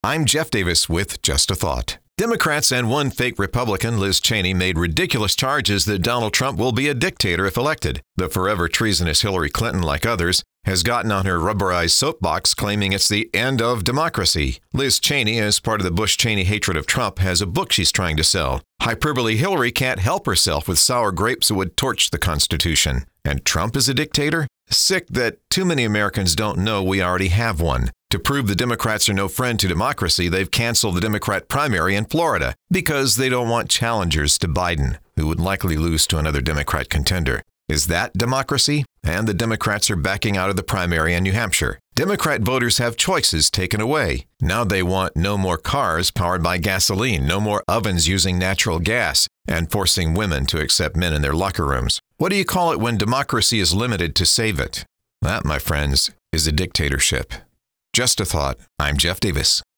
I'm Jeff Davis with Just a Thought. Democrats and one fake Republican, Liz Cheney, made ridiculous charges that Donald Trump will be a dictator if elected. The forever treasonous Hillary Clinton, like others, has gotten on her rubberized soapbox claiming it's the end of democracy. Liz Cheney, as part of the Bush-Cheney hatred of Trump, has a book she's trying to sell. Hyperbole Hillary can't help herself with sour grapes that would torch the Constitution. And Trump is a dictator? Sick that too many Americans don't know we already have one. To prove the Democrats are no friend to democracy, they've canceled the Democrat primary in Florida because they don't want challengers to Biden, who would likely lose to another Democrat contender. Is that democracy? And the Democrats are backing out of the primary in New Hampshire. Democrat voters have choices taken away. Now they want no more cars powered by gasoline, no more ovens using natural gas, and forcing women to accept men in their locker rooms. What do you call it when democracy is limited to save it? That, my friends, is a dictatorship. Just a thought. I'm Jeff Davis.